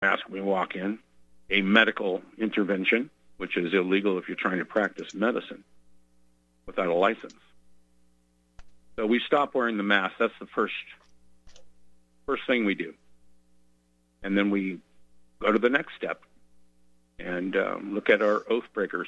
mask when we walk in, a medical intervention, which is illegal if you're trying to practice medicine without a license. So we stop wearing the mask. That's the first thing we do. And then we go to the next step and look at our oath breakers.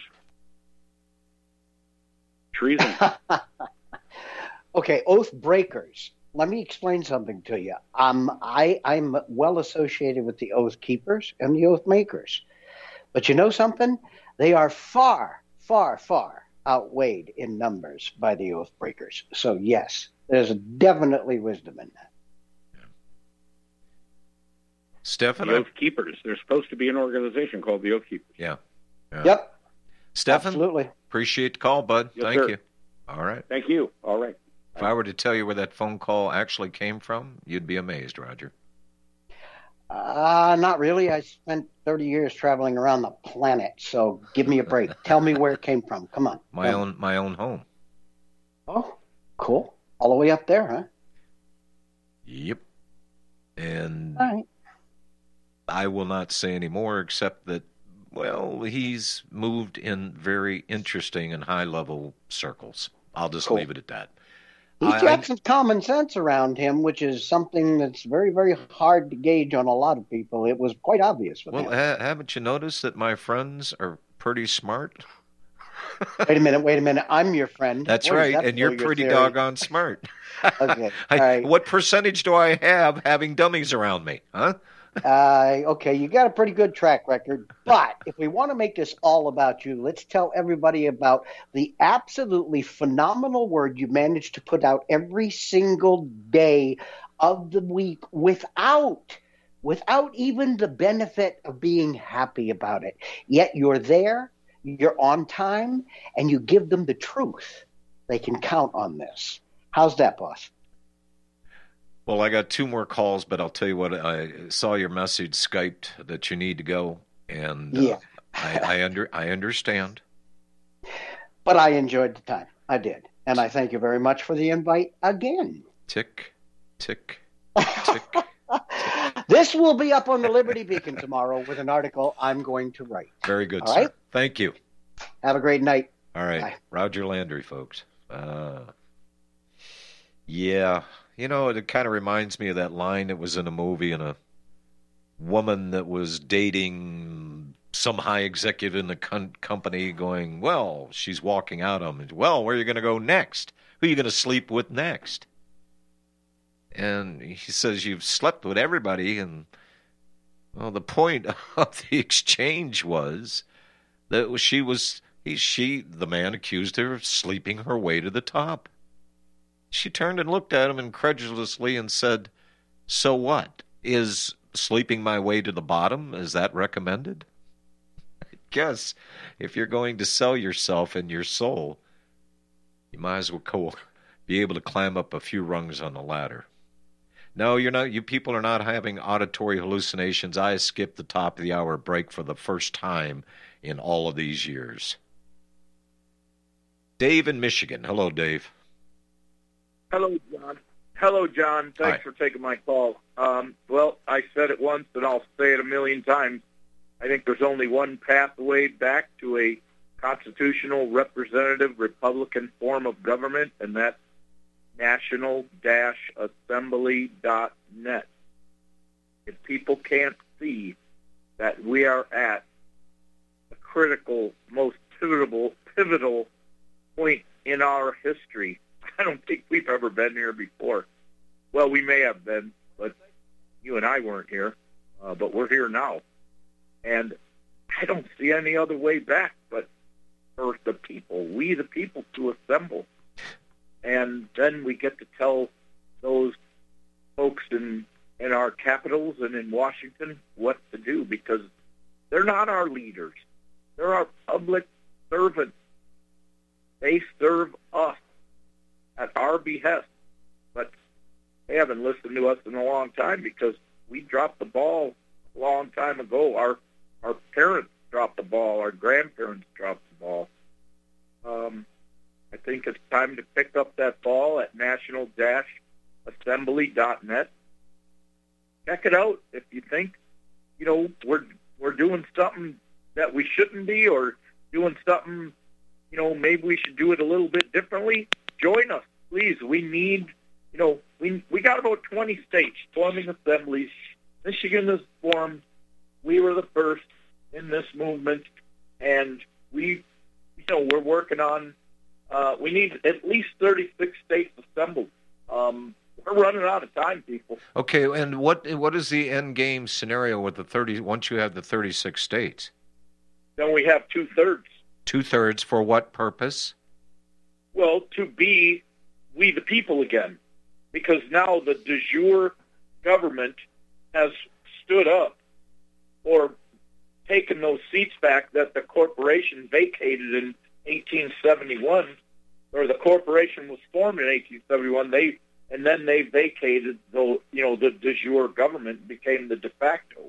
Treason. Okay, oath breakers. Let me explain something to you. I'm well associated with the oath keepers and the oath makers. But you know something? They are far, far, far outweighed in numbers by the oath breakers. So yes, there's definitely wisdom in that. Stefan? The Oath Keepers. There's supposed to be an organization called the Oath Keepers. Yeah. Yep. Stefan? Absolutely. Appreciate the call, bud. Yes, Thank sir. you. All right. Thank you. All right. If I were to tell you where that phone call actually came from, you'd be amazed, Roger. Not really. I spent 30 years traveling around the planet, so give me a break. Tell me where it came from. Come on. My own home. Oh, cool. All the way up there, huh? Yep. And all right. I will not say any more except that, well, he's moved in very interesting and high-level circles. I'll just leave it at that. He's got some common sense around him, which is something that's very, very hard to gauge on a lot of people. It was quite obvious with him. Well, haven't you noticed that my friends are pretty smart? Wait a minute. I'm your friend. That's right, and you're pretty doggone smart. Okay, all right. What percentage do I have having dummies around me, huh? Okay, you got a pretty good track record, but if we want to make this all about you, let's tell everybody about the absolutely phenomenal word you managed to put out every single day of the week without even the benefit of being happy about it. Yet you're there, you're on time, and you give them the truth. They can count on this. How's that, boss? Well, I got 2 more calls, but I'll tell you what, I saw your message Skyped that you need to go, and yeah. I understand. But I enjoyed the time. I did. And I thank you very much for the invite again. Tick, tick, tick. This will be up on the Liberty Beacon tomorrow with an article I'm going to write. Very good, all sir. Right? Thank you. Have a great night. All right. Bye. Roger Landry, folks. Yeah. You know, it kind of reminds me of that line that was in a movie, and a woman that was dating some high executive in the company going, well, she's walking out on him. Well, where are you going to go next? Who are you going to sleep with next? And he says, you've slept with everybody. And, well, the point of the exchange was that the man accused her of sleeping her way to the top. She turned and looked at him incredulously and said, so what? Is sleeping my way to the bottom, is that recommended? I guess if you're going to sell yourself and your soul, you might as well be able to climb up a few rungs on the ladder. No, you're not. You people are not having auditory hallucinations. I skipped the top of the hour break for the first time in all of these years. Dave in Michigan. Hello, Dave. Hello, John. Thanks for taking my call. Well, I said it once, and I'll say it a million times. I think there's only one pathway back to a constitutional, representative, Republican form of government, and that's national-assembly.net. If people can't see that we are at a critical, most pivotal point in our history, I don't think we've ever been here before. Well, we may have been, but you and I weren't here. But we're here now. And I don't see any other way back but for the people, we the people, to assemble. And then we get to tell those folks in our capitals and in Washington what to do, because they're not our leaders. They're our public servants. They serve us at our behest, but they haven't listened to us in a long time because we dropped the ball a long time ago. Our parents dropped the ball. Our grandparents dropped the ball. I think it's time to pick up that ball at national-assembly.net. Check it out if you think we're doing something that we shouldn't be, or doing something, maybe we should do it a little bit differently, join us, please. We need, we got about 20 states forming assemblies. Michigan is formed. We were the first in this movement, and we're working on, we need at least 36 states assembled. We're running out of time, people. Okay, and what is the end game scenario with the 30? Once you have the 36 states, then we have 2/3. 2/3 for what purpose? Well, to be we the people again, because now the de jure government has stood up or taken those seats back that the corporation vacated in 1871, or the corporation was formed in 1871. They vacated the de jure government, became the de facto.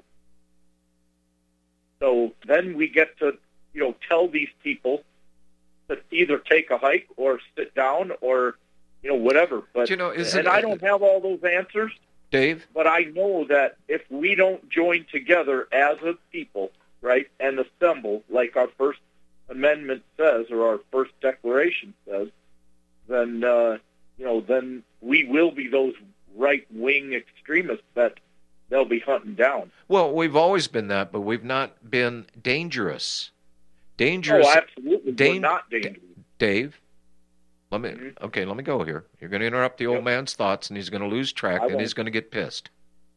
So then we get to tell these people to either take a hike or sit down or whatever. But I don't have all those answers, Dave. But I know that if we don't join together as a people, right, and assemble like our First Amendment says or our First Declaration says, then then we will be those right-wing extremists that they'll be hunting down. Well, we've always been that, but we've not been dangerous. Dangerous. Oh, absolutely. We're not dangerous. Dave, let me go here. You're going to interrupt the old man's thoughts, and he's going to lose track, and he's going to get pissed.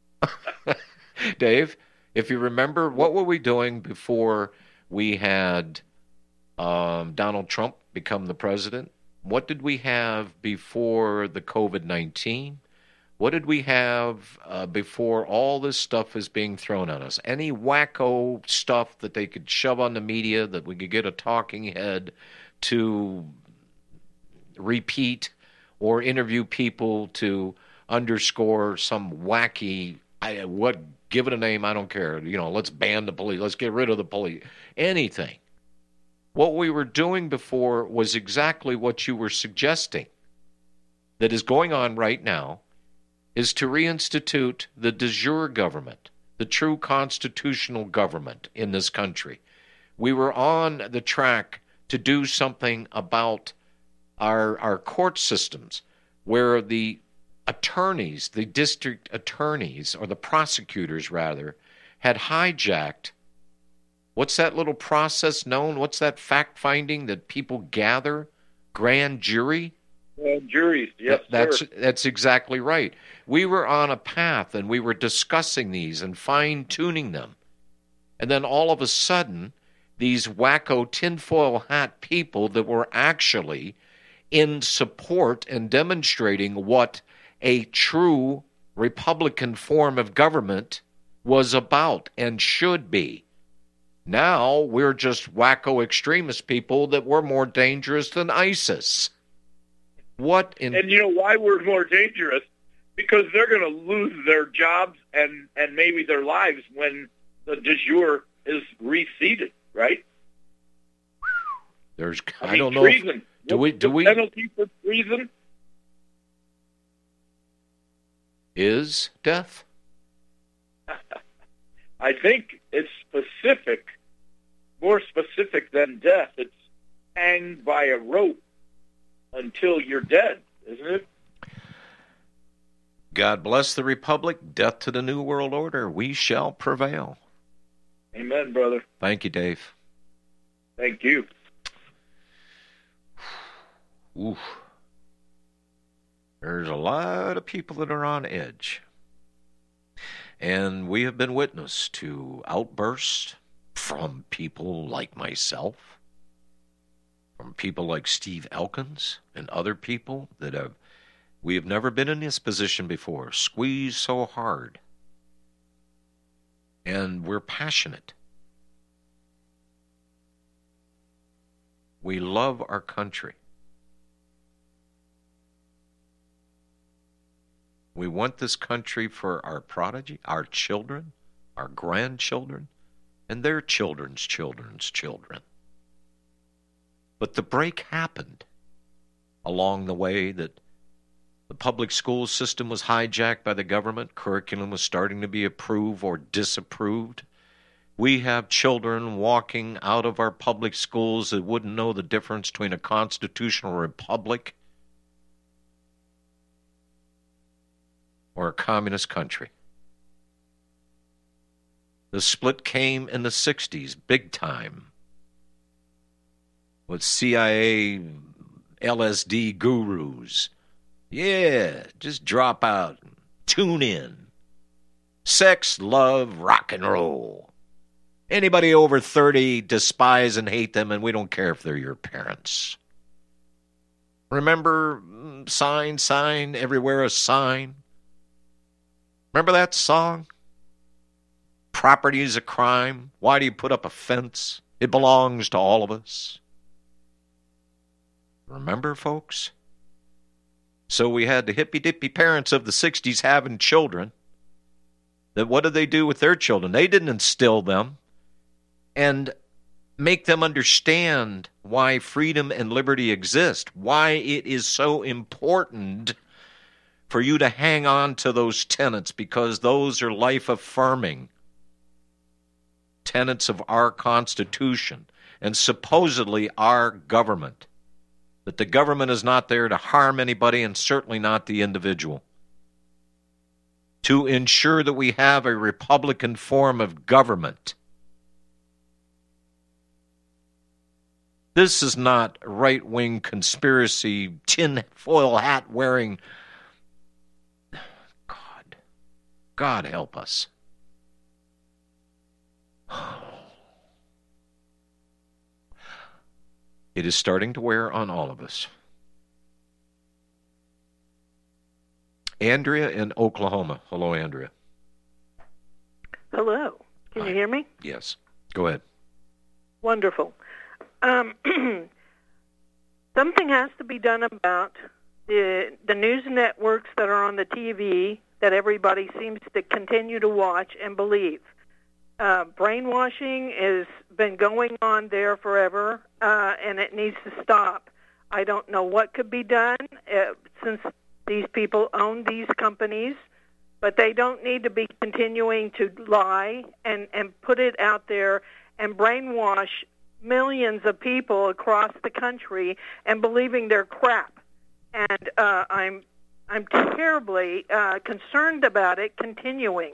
Dave, if you remember, what were we doing before we had Donald Trump become the president? What did we have before the COVID-19? What did we have before all this stuff is being thrown at us? Any wacko stuff that they could shove on the media that we could get a talking head to repeat or interview people to underscore some wacky, give it a name, I don't care. Let's ban the police. Let's get rid of the police. Anything. What we were doing before was exactly what you were suggesting that is going on right now, is to reinstitute the de jure government, the true constitutional government in this country. We were on the track to do something about our court systems, where the attorneys, the district attorneys, or the prosecutors rather, had hijacked, what's that little process known? What's that fact-finding that people gather? Grand jury? Grand juries, yes, That's exactly right. We were on a path, and we were discussing these and fine-tuning them. And then all of a sudden, these wacko tinfoil hat people that were actually in support and demonstrating what a true Republican form of government was about and should be. Now we're just wacko extremist people that were more dangerous than ISIS. And you know why we're more dangerous? Because they're going to lose their jobs and maybe their lives when the de jure is reseated, right? I don't know. Treason. Do we? Penalty for treason is death. I think it's specific, more specific than death. It's hanged by a rope until you're dead, isn't it? God bless the Republic. Death to the New World Order. We shall prevail. Amen, brother. Thank you, Dave. Thank you. Oof. There's a lot of people that are on edge. And we have been witness to outbursts from people like myself, from people like Steve Elkins and other people that we have never been in this position before, squeezed so hard. And we're passionate. We love our country. We want this country for our prodigy, our children, our grandchildren, and their children's children's children. But the break happened along the way that The public school system was hijacked by the government. Curriculum was starting to be approved or disapproved. We have children walking out of our public schools that wouldn't know the difference between a constitutional republic or a communist country. The split came in the 60s, big time, with CIA, LSD gurus. Yeah, just drop out, tune in. Sex, love, rock and roll. Anybody over 30, despise and hate them, and we don't care if they're your parents. Remember, sign, everywhere a sign? Remember that song? Property is a crime. Why do you put up a fence? It belongs to all of us. Remember, folks? So we had the hippy-dippy parents of the 60s having children. That what did they do with their children? They didn't instill them and make them understand why freedom and liberty exist, why it is so important for you to hang on to those tenets, because those are life-affirming tenets of our Constitution and supposedly our government. That the government is not there to harm anybody, and certainly not the individual. To ensure that we have a Republican form of government. This is not right-wing conspiracy, tin-foil hat-wearing. God help us. It is starting to wear on all of us. Andrea in Oklahoma. Hello, Andrea. Hello. Can you hear me? Yes. Go ahead. Wonderful. Something has to be done about the news networks that are on the TV that everybody seems to continue to watch and believe. Brainwashing has been going on there forever, and it needs to stop. I don't know what could be done since these people own these companies, but they don't need to be continuing to lie and put it out there and brainwash millions of people across the country and believing they're crap. And I'm terribly concerned about it continuing.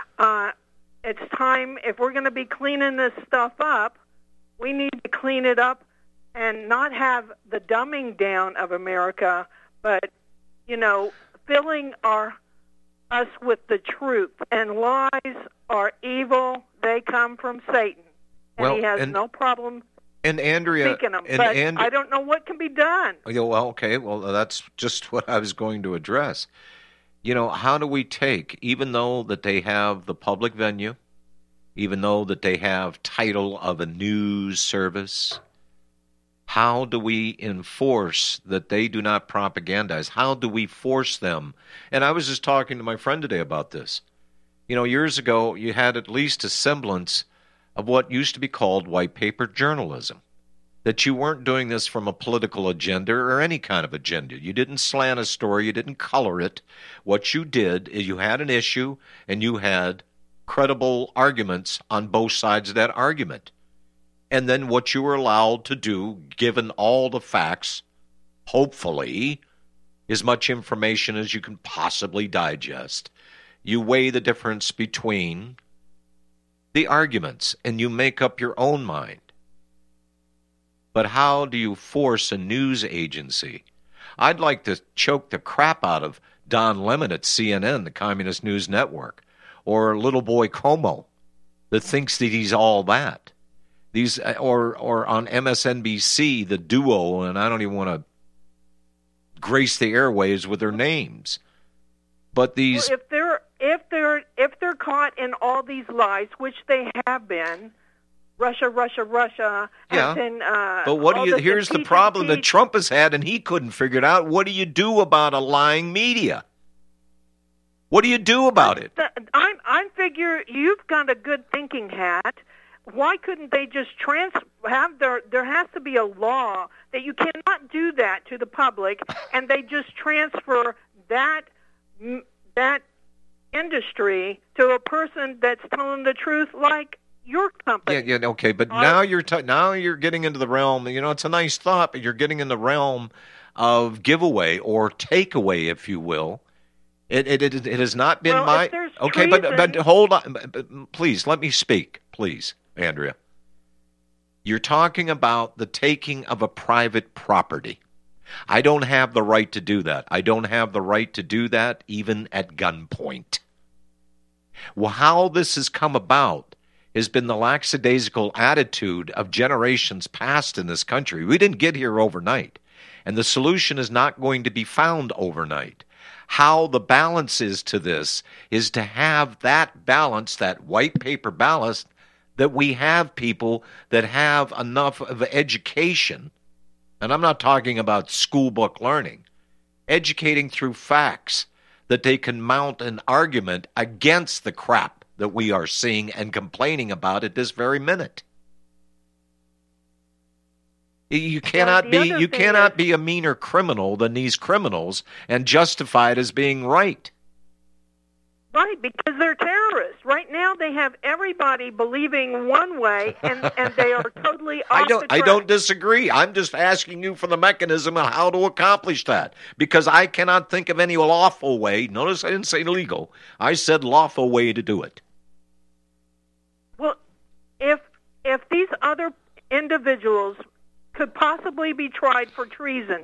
It's time, if we're going to be cleaning this stuff up, we need to clean it up and not have the dumbing down of America, but, filling us with the truth. And lies are evil. They come from Satan. And he has no problem speaking them. But I don't know what can be done. Okay. Well, that's just what I was going to address. How do we take, even though that they have the public venue, even though that they have title of a news service, how do we enforce that they do not propagandize? How do we force them? And I was just talking to my friend today about this. Years ago, you had at least a semblance of what used to be called white paper journalism. That you weren't doing this from a political agenda or any kind of agenda. You didn't slant a story. You didn't color it. What you did is you had an issue and you had credible arguments on both sides of that argument. And then what you were allowed to do, given all the facts, hopefully, as much information as you can possibly digest, you weigh the difference between the arguments and you make up your own mind. But how do you force a news agency? I'd like to choke the crap out of Don Lemon at CNN, the Communist News Network, or little boy Como that thinks that he's all that. These or on MSNBC, the duo, and I don't even want to grace the airwaves with their names. But these, well, if they're caught in all these lies, which they have been. Russia. Yeah. Then, but what do you? Here's the problem that Trump has had, and he couldn't figure it out. What do you do about a lying media? What do you do about it? I figure you've got a good thinking hat. Why couldn't they just there has to be a law that you cannot do that to the public, and they just transfer that industry to a person that's telling the truth, like your company. Yeah, okay, but now you're getting into the realm. It's a nice thought, but you're getting in the realm of giveaway or takeaway, if you will. It has not been okay, but hold on, please let me speak, please, Andrea. You're talking about the taking of a private property. I don't have the right to do that. I don't have the right to do that even at gunpoint. Well, how this has come about has been the lackadaisical attitude of generations past in this country. We didn't get here overnight, and the solution is not going to be found overnight. How the balance is to this is to have that balance, that white paper balance, that we have people that have enough of education, and I'm not talking about school book learning, educating through facts, that they can mount an argument against the crap that we are seeing and complaining about at this very minute. You cannot be a meaner criminal than these criminals and justify it as being right. Right, because they're terrorists. Right now they have everybody believing one way, and they are totally off the track. I don't disagree. I'm just asking you for the mechanism of how to accomplish that, because I cannot think of any lawful way. Notice I didn't say legal. I said lawful way to do it. Well, if these other individuals could possibly be tried for treason,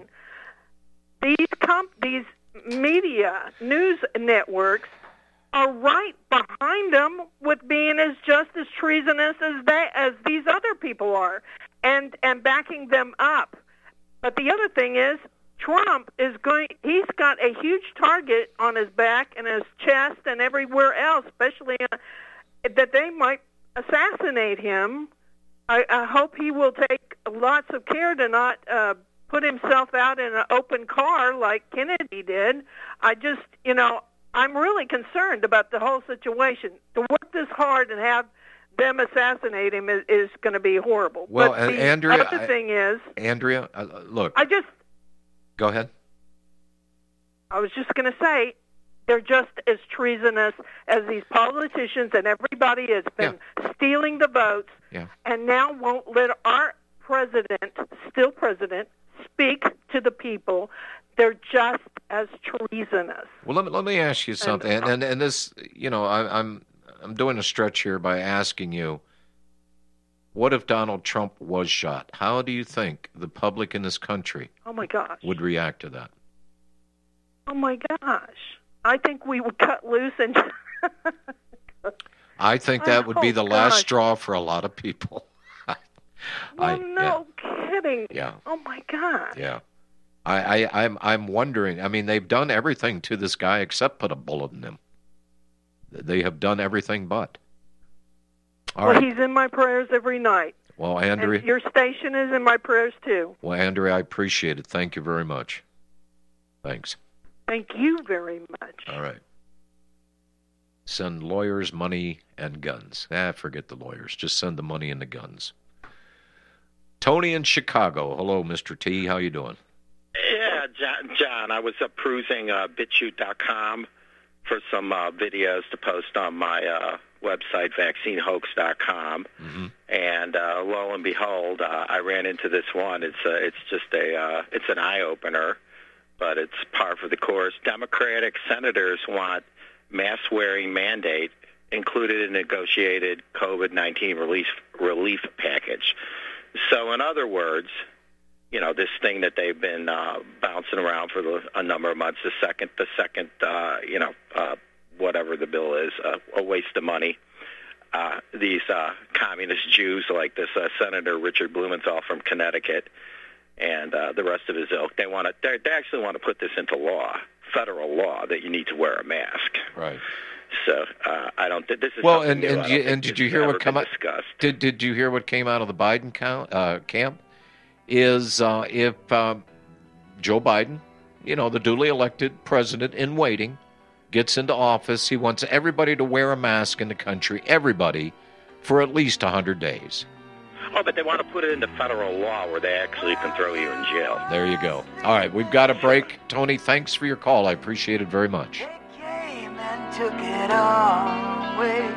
these media news networks are right behind them with being just as treasonous as these other people are, and backing them up. But the other thing is, Trump he's got a huge target on his back and his chest and everywhere else, especially that they might assassinate him. I hope he will take lots of care to not put himself out in an open car like Kennedy did. I'm really concerned about the whole situation. To work this hard and have them assassinate him is going to be horrible. Well, but Andrea, the other thing is, Andrea, look. Go ahead. I was just going to say, they're just as treasonous as these politicians, and everybody has been stealing the votes, and now won't let our still president, speak to the people. They're just as treasonous. Well, let me ask you something, and this, I'm doing a stretch here by asking you, what if Donald Trump was shot? How do you think the public in this country would react to that? Oh my gosh. I think we would cut loose and I think that would be the last straw for a lot of people. Kidding. Yeah. Oh my God. Yeah. I'm wondering. I mean, they've done everything to this guy except put a bullet in him. They have done everything but. All right. He's in my prayers every night. Well, Andrea, and your station is in my prayers too. Well, Andrea, I appreciate it. Thank you very much. Thanks. Thank you very much. All right. Send lawyers, money, and guns. Forget the lawyers. Just send the money and the guns. Tony in Chicago. Hello, Mr. T. How you doing? Yeah, John, I was perusing BitChute.com for some videos to post on my website, vaccinehoax.com, and lo and behold, I ran into this one. It's an eye opener, but it's par for the course. Democratic senators want mask-wearing mandate included in negotiated COVID-19 relief package. So, in other words, this thing that they've been bouncing around for a number of months, the second, whatever the bill is, a waste of money. These communist Jews like this Senator Richard Blumenthal from Connecticut and the rest of his ilk, they actually want to put this into law, federal law, that you need to wear a mask. Right. So I don't think this is well. And did you hear what came out? Did you hear what came out of the Biden camp? Is if Joe Biden, the duly elected president in waiting, gets into office, he wants everybody to wear a mask in the country, everybody, for at least 100 days. Oh, but they want to put it into federal law where they actually can throw you in jail. There you go. All right, we've got a break. Tony, thanks for your call. I appreciate it very much. They came and took it away.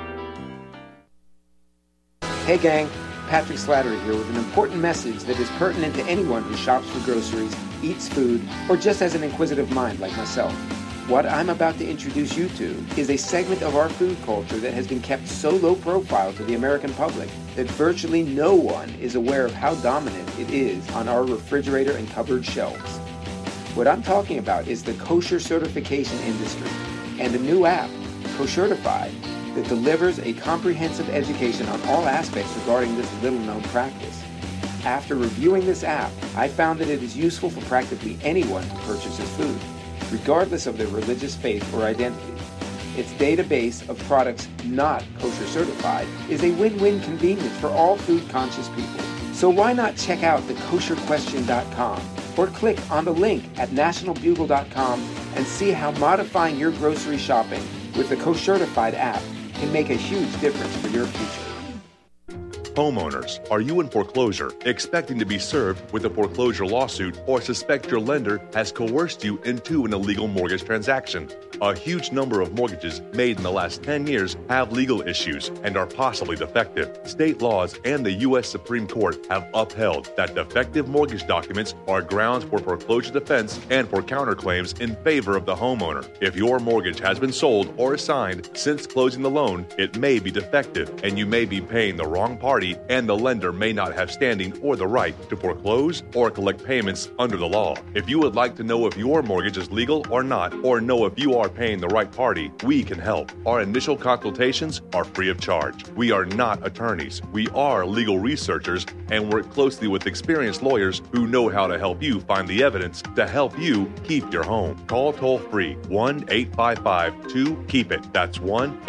Hey gang, Patrick Slattery here with an important message that is pertinent to anyone who shops for groceries, eats food, or just has an inquisitive mind like myself. What I'm about to introduce you to is a segment of our food culture that has been kept so low profile to the American public that virtually no one is aware of how dominant it is on our refrigerator and cupboard shelves. What I'm talking about is the kosher certification industry and a new app, Koshertified, that delivers a comprehensive education on all aspects regarding this little-known practice. After reviewing this app, I found that it is useful for practically anyone who purchases food, regardless of their religious faith or identity. Its database of products not kosher certified is a win-win convenience for all food-conscious people. So why not check out the kosherquestion.com or click on the link at nationalbugle.com and see how modifying your grocery shopping with the Koshertified app can make a huge difference for your future. Homeowners, are you in foreclosure, expecting to be served with a foreclosure lawsuit, or suspect your lender has coerced you into an illegal mortgage transaction? A huge number of mortgages made in the last 10 years have legal issues and are possibly defective. State laws and the U.S. Supreme Court have upheld that defective mortgage documents are grounds for foreclosure defense and for counterclaims in favor of the homeowner. If your mortgage has been sold or assigned since closing the loan, it may be defective and you may be paying the wrong party, and the lender may not have standing or the right to foreclose or collect payments under the law. If you would like to know if your mortgage is legal or not, or know if you are paying the right party, we can help. Our initial consultations are free of charge. We are not attorneys. We are legal researchers and work closely with experienced lawyers who know how to help you find the evidence to help you keep your home. Call toll-free 1-855-2-KEEP-IT. That's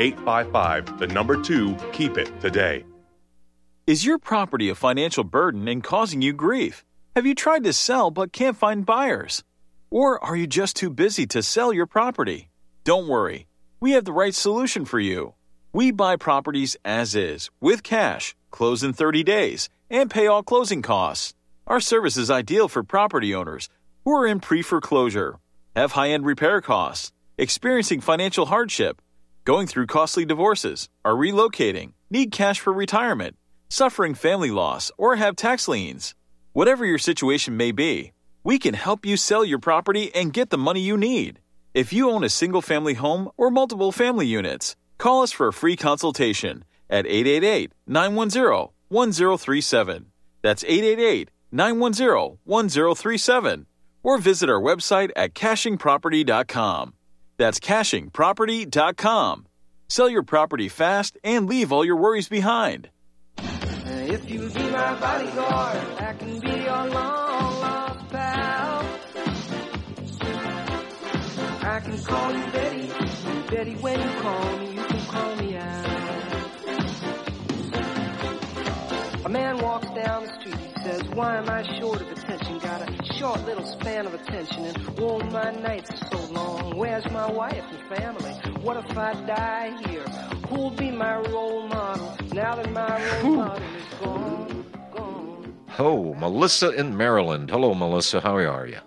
1-855-2-KEEP-IT today. Is your property a financial burden and causing you grief? Have you tried to sell but can't find buyers? Or are you just too busy to sell your property? Don't worry, we have the right solution for you. We buy properties as is, with cash, close in 30 days, and pay all closing costs. Our service is ideal for property owners who are in pre-foreclosure, have high-end repair costs, experiencing financial hardship, going through costly divorces, are relocating, need cash for retirement, suffering family loss, or have tax liens. Whatever your situation may be, we can help you sell your property and get the money you need. If you own a single-family home or multiple family units, call us for a free consultation at 888-910-1037. That's 888-910-1037. Or visit our website at cachingproperty.com. That's cachingproperty.com. Sell your property fast and leave all your worries behind. If you be my bodyguard, I can be your long-lost pal. I can call you Betty, and Betty, when you call me, you can call me out. A man walks down the street, he says, why am I short of attention? Got a short little span of attention, and oh, my nights are so long. Where's my wife and family? What if I die here? Who'll be my role model now that my role model is gone? Oh, Melissa in Maryland. Hello, Melissa. How are you?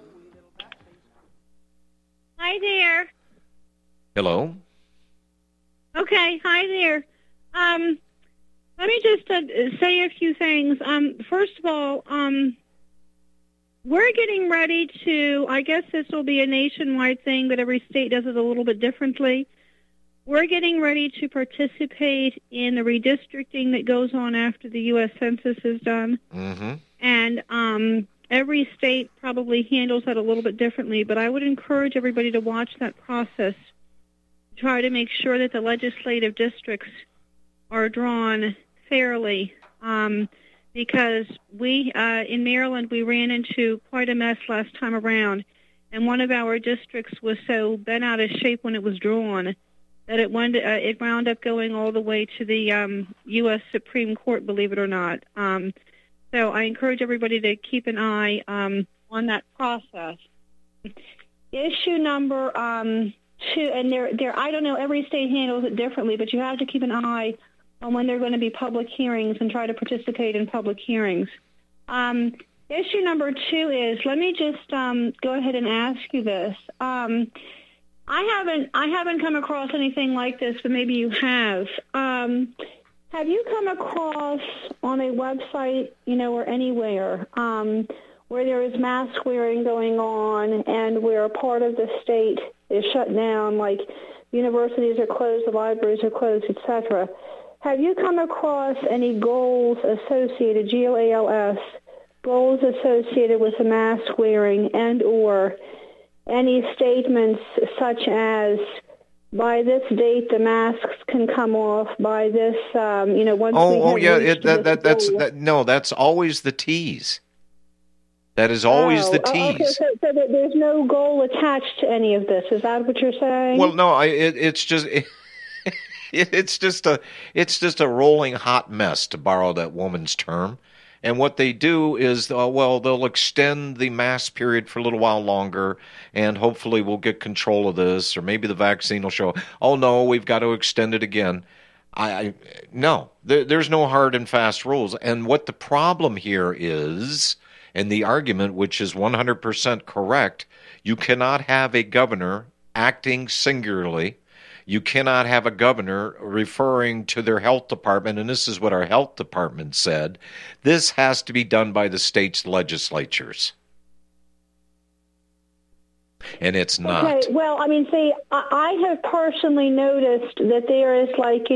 Hi there. Hello. Okay, hi there. Let me just say a few things. First of all, we're getting ready to, I guess this will be a nationwide thing, but every state does it a little bit differently. We're getting ready to participate in the redistricting that goes on after the U.S. Census is done. Mm-hmm. And every state probably handles that a little bit differently, but I would encourage everybody to watch that process, try to make sure that the legislative districts are drawn fairly, because we, in Maryland, we ran into quite a mess last time around, and one of our districts was so bent out of shape when it was drawn that it wound up going all the way to the U.S. Supreme Court, believe it or not. So I encourage everybody to keep an eye on that process. Issue number 2, and there, I don't know, every state handles it differently, but you have to keep an eye on when they're going to be public hearings and try to participate in public hearings. Issue number 2 is, let me just go ahead and ask you this. I haven't come across anything like this, but maybe you have. Have you come across on a website, or anywhere, where there is mask wearing going on and where a part of the state is shut down, like universities are closed, the libraries are closed, etc.? Have you come across any goals associated, GOALS, goals associated with the mask wearing, and or any statements such as, by this date the masks can come off, by this, once that's always the tease. That is always the tease. Okay, so there's no goal attached to any of this. Is that what you're saying? Well, no, it's just it's just a rolling hot mess, to borrow that woman's term. And what they do is, they'll extend the mask period for a little while longer, and hopefully we'll get control of this, or maybe the vaccine will show, oh no, we've got to extend it again. No, there's no hard and fast rules. And what the problem here is, and the argument, which is 100% correct, you cannot have a governor acting singularly. You cannot have a governor referring to their health department, and this is what our health department said. This has to be done by the state's legislatures. And it's not. Okay, well, I have personally noticed that there is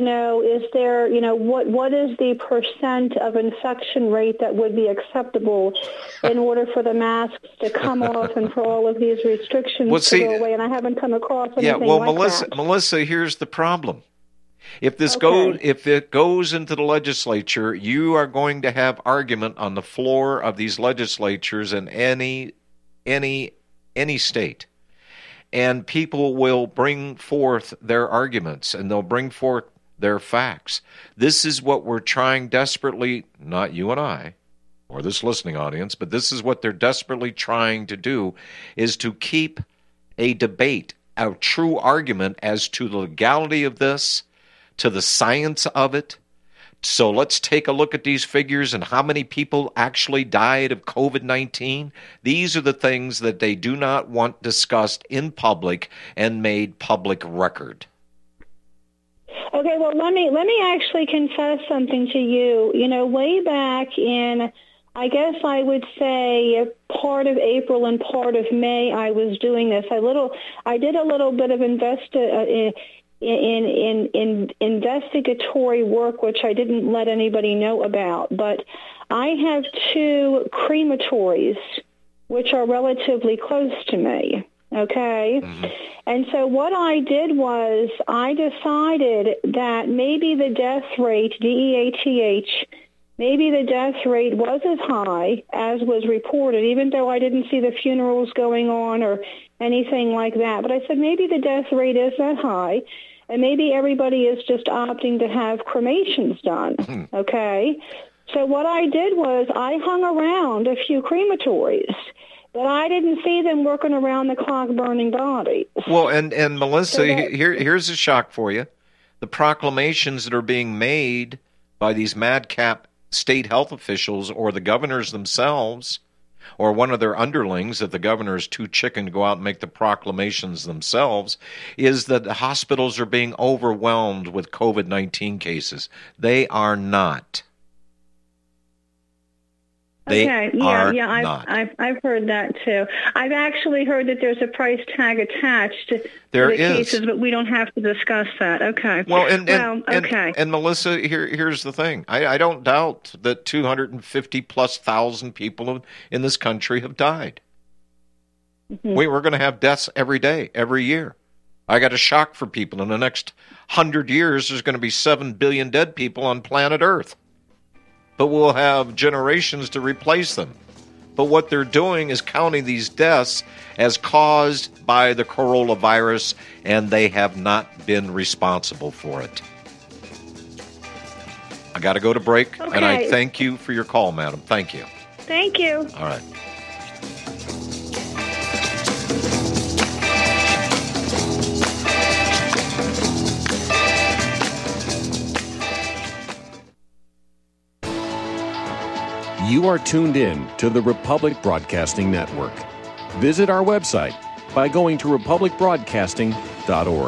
what is the percent of infection rate that would be acceptable in order for the masks to come off and for all of these restrictions to go away, and I haven't come across anything like that. Melissa, here's the problem. If this it goes into the legislature, you are going to have argument on the floor of these legislatures in any state. And people will bring forth their arguments, and they'll bring forth their facts. This is what we're trying desperately, not you and I, or this listening audience, but this is what they're desperately trying to do, is to keep a debate, a true argument as to the legality of this, to the science of it. So let's take a look at these figures and how many people actually died of COVID-19. These are the things that they do not want discussed in public and made public record. Okay, well, let me actually confess something to you. Way back in, I guess I would say, part of April and part of May, I was doing this. I did a little bit of investigatory work, which I didn't let anybody know about. But I have 2 crematories, which are relatively close to me. Okay? Mm-hmm. And so what I did was I decided that maybe the death rate, DEATH, maybe the death rate was as high as was reported, even though I didn't see the funerals going on or anything like that. But I said maybe the death rate is that high, and maybe everybody is just opting to have cremations done, okay? So what I did was I hung around a few crematories, but I didn't see them working around the clock burning bodies. Well, and Melissa, here's a shock for you. The proclamations that are being made by these madcap state health officials or the governors themselves, or one of their underlings, if the governor is too chicken to go out and make the proclamations themselves, is that the hospitals are being overwhelmed with COVID-19 cases. They are not. I've heard that too. I've actually heard that there's a price tag attached to the cases, but we don't have to discuss that. Okay. Well, and Melissa, here's the thing. I don't doubt that 250,000+ people in this country have died. Mm-hmm. We're going to have deaths every day, every year. I got a shock for people. In the next 100 years, there's going to be 7 billion dead people on planet Earth. But we'll have generations to replace them. But what they're doing is counting these deaths as caused by the coronavirus, and they have not been responsible for it. I got to go to break, and I thank you for your call, madam. Thank you. Thank you. All right. You are tuned in to the Republic Broadcasting Network. Visit our website by going to republicbroadcasting.org.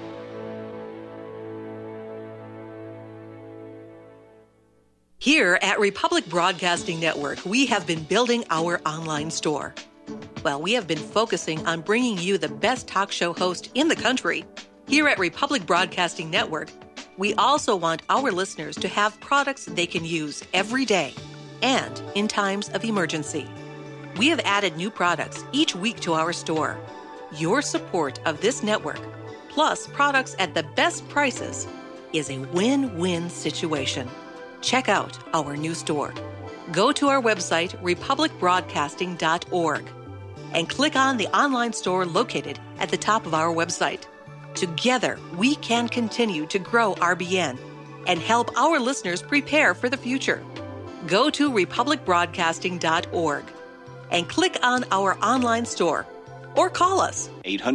Here at Republic Broadcasting Network, we have been building our online store. Well, we have been focusing on bringing you the best talk show host in the country. Here at Republic Broadcasting Network, we also want our listeners to have products they can use every day and in times of emergency. We have added new products each week to our store. Your support of this network, plus products at the best prices, is a win-win situation. Check out our new store. Go to our website, republicbroadcasting.org, and click on the online store located at the top of our website. Together, we can continue to grow RBN and help our listeners prepare for the future. Go to republicbroadcasting.org and click on our online store or call us.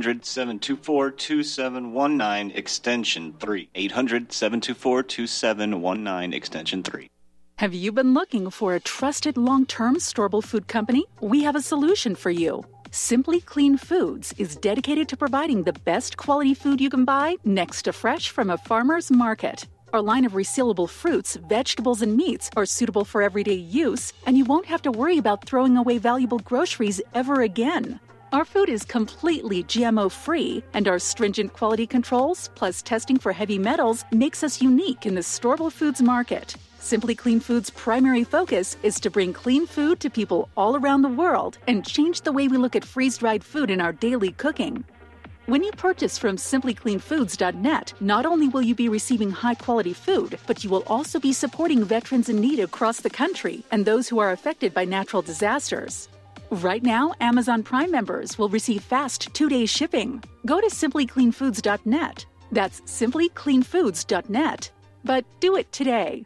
800-724-2719, extension 3. 800-724-2719, extension 3. Have you been looking for a trusted long-term storable food company? We have a solution for you. Simply Clean Foods is dedicated to providing the best quality food you can buy next to fresh from a farmer's market. Our line of resealable fruits, vegetables, and meats are suitable for everyday use, and you won't have to worry about throwing away valuable groceries ever again. Our food is completely GMO-free, and our stringent quality controls, plus testing for heavy metals, makes us unique in the storable foods market. Simply Clean Foods' primary focus is to bring clean food to people all around the world and change the way we look at freeze-dried food in our daily cooking. When you purchase from simplycleanfoods.net, not only will you be receiving high-quality food, but you will also be supporting veterans in need across the country and those who are affected by natural disasters. Right now, Amazon Prime members will receive fast 2-day shipping. Go to simplycleanfoods.net. That's simplycleanfoods.net. But do it today.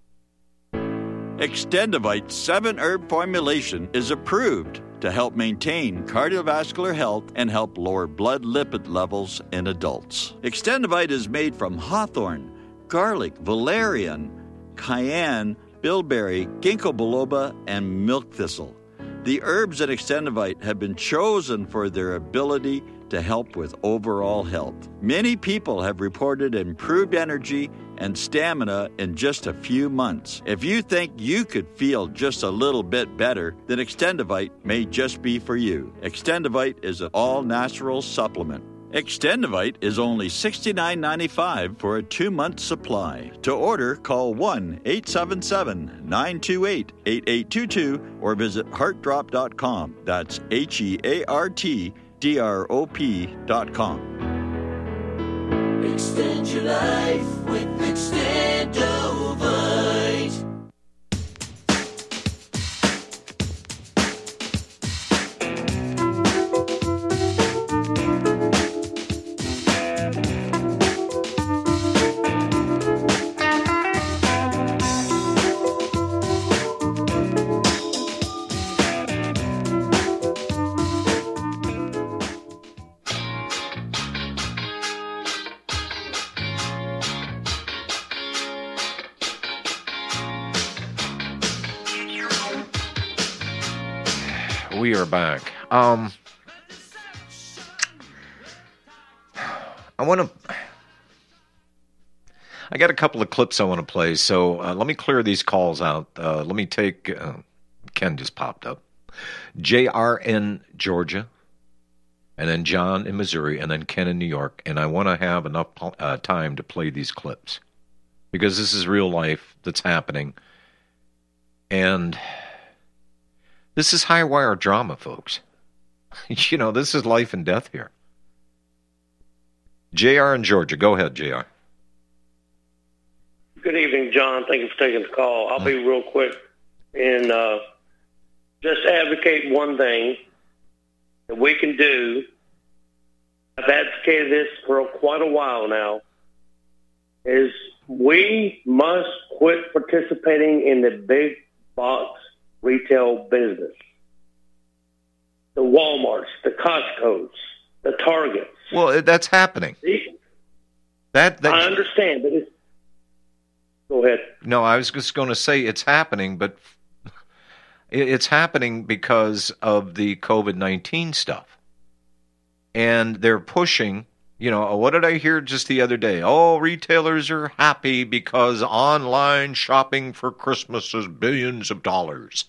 Extendivite 7-herb formulation is approved to help maintain cardiovascular health and help lower blood lipid levels in adults. Extendivite is made from hawthorn, garlic, valerian, cayenne, bilberry, ginkgo biloba, and milk thistle. The herbs in Extendivite have been chosen for their ability to help with overall health. Many people have reported improved energy and stamina in just a few months. If you think you could feel just a little bit better, then Extendivite may just be for you. Extendivite is an all-natural supplement. Extendivite is only $69.95 for a 2-month supply. To order, call 1-877-928-8822 or visit heartdrop.com. That's HEARTDROP.com. Extend your life with Extendovite. We are back. I got a couple of clips I want to play, so let me clear these calls out. Let me take, Ken just popped up. JR in Georgia, and then John in Missouri, and then Ken in New York, and I want to have enough time to play these clips, because this is real life that's happening, and this is high wire drama, folks. You know, this is life and death here. JR in Georgia. Go ahead, JR. Good evening, John. Thank you for taking the call. I'll be real quick and just advocate one thing that we can do. I've advocated this for quite a while now, is we must quit participating in the big box retail business. The Walmarts, the Costco's, the Targets. Well, that's happening. That I understand, but go ahead. No, I was just going to say it's happening, but It's happening because of the COVID-19 stuff. And they're pushing, what did I hear just the other day? Oh, retailers are happy because online shopping for Christmas is billions of dollars.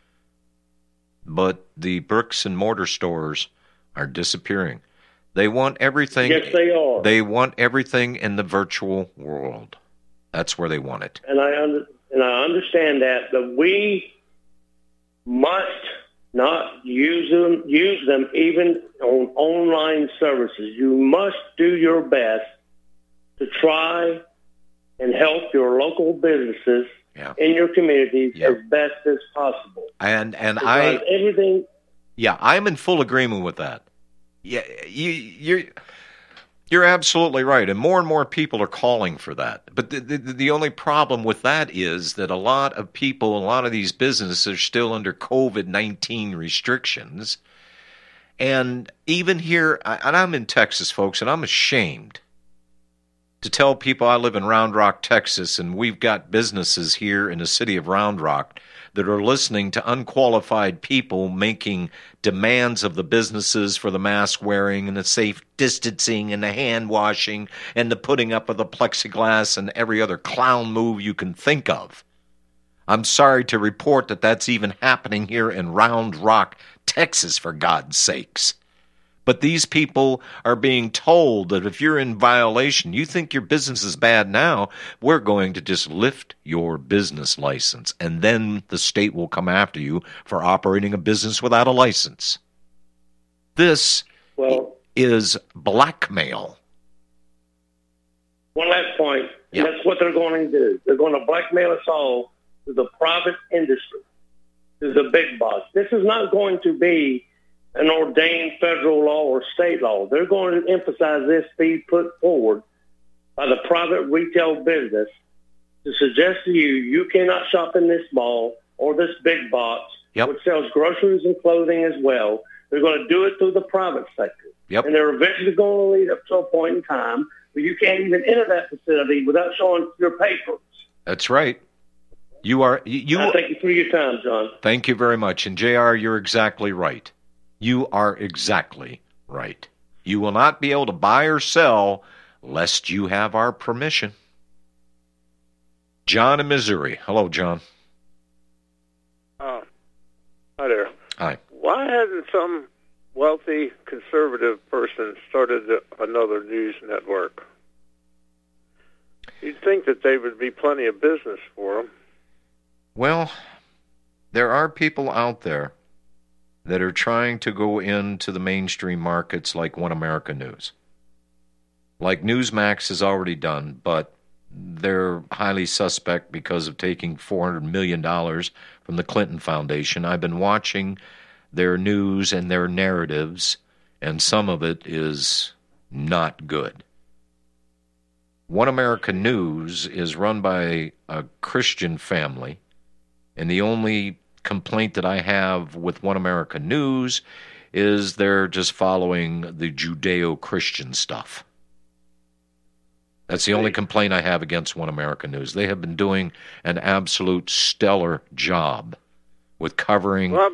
But the bricks and mortar stores are disappearing. They want everything. Yes, they are. They want everything in the virtual world. That's where they want it. And I understand that, but we must not use them even on online services. You must do your best to try and help your local businesses in your communities as best as possible. And everything. Yeah, I'm in full agreement with that. Yeah, you're absolutely right, and more people are calling for that. But the only problem with that is that a lot of people, a lot of these businesses are still under COVID-19 restrictions. And even here, and I'm in Texas, folks, and I'm ashamed to tell people I live in Round Rock, Texas, and we've got businesses here in the city of Round Rock that are listening to unqualified people making demands of the businesses for the mask wearing and the safe distancing and the hand washing and the putting up of the plexiglass and every other clown move you can think of. I'm sorry to report that that's even happening here in Round Rock, Texas, for God's sakes. But these people are being told that if you're in violation, you think your business is bad now, we're going to just lift your business license, and then the state will come after you for operating a business without a license. This is blackmail. One last point, and that's what they're going to do. They're going to blackmail us all to the private industry, to the big boss. This is not going to be an ordained federal law or state law. They're going to emphasize this be put forward by the private retail business to suggest to you, you cannot shop in this mall or this big box, which sells groceries and clothing as well. They're going to do it through the private sector. And they're eventually going to lead up to a point in time where you can't even enter that facility without showing your papers. That's right. I thank you for your time, John. Thank you very much. And JR, you're exactly right. You are exactly right. You will not be able to buy or sell lest you have our permission. John in Missouri. Hello, John. Hi there. Hi. Why hasn't some wealthy conservative person started another news network? You'd think that there would be plenty of business for them. Well, there are people out there that are trying to go into the mainstream markets like One America News. Like Newsmax has already done, but they're highly suspect because of taking $400 million from the Clinton Foundation. I've been watching their news and their narratives, and some of it is not good. One America News is run by a Christian family, and the only complaint that I have with One America News is they're just following the Judeo-Christian stuff. That's the only complaint I have against One America News. They have been doing an absolute stellar job with covering... Well,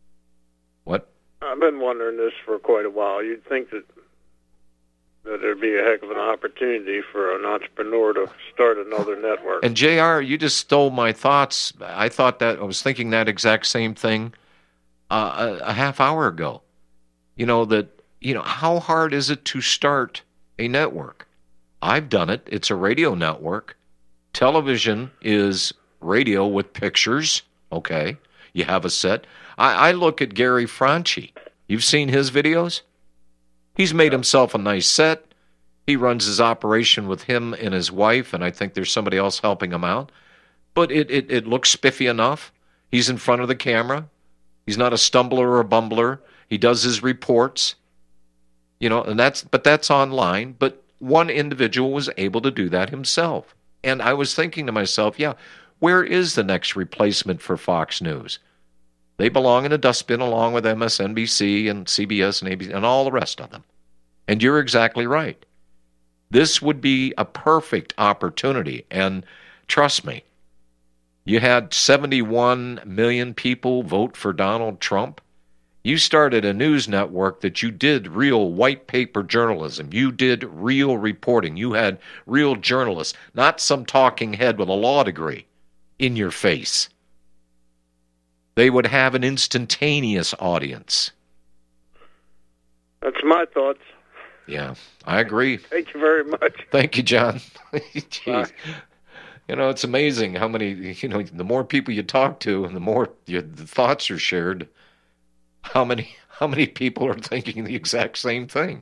I've been wondering this for quite a while. You'd think that there'd be a heck of an opportunity for an entrepreneur to start another network. And JR, you just stole my thoughts. I was thinking that exact same thing a half hour ago. How hard is it to start a network? I've done it. It's a radio network. Television is radio with pictures. Okay. You have a set. I look at Gary Franchi. You've seen his videos? He's made himself a nice set. He runs his operation with him and his wife, and I think there's somebody else helping him out. But it looks spiffy enough. He's in front of the camera. He's not a stumbler or a bumbler. He does his reports. And that's online. But one individual was able to do that himself. And I was thinking to myself, where is the next replacement for Fox News? They belong in a dustbin along with MSNBC and CBS and ABC and all the rest of them. And you're exactly right. This would be a perfect opportunity. And trust me, You had 71 million people vote for Donald Trump. You started a news network that you did real white paper journalism. You did real reporting. You had real journalists, not some talking head with a law degree in your face. They would have an instantaneous audience. That's my thoughts. Yeah, I agree. Thank you very much. Thank you, John. Jeez. You know, it's amazing how many, the more people you talk to and the more the thoughts are shared, how many people are thinking the exact same thing.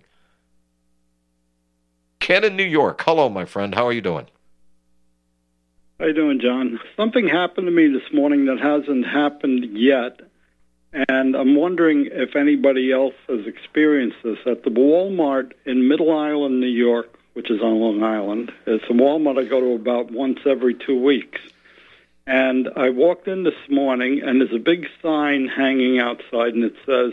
Ken in New York. Hello, my friend. How are you doing? How you doing, John? Something happened to me this morning that hasn't happened yet, and I'm wondering if anybody else has experienced this. At the Walmart in Middle Island, New York, which is on Long Island, it's a Walmart I go to about once every 2 weeks. And I walked in this morning, and there's a big sign hanging outside, and it says,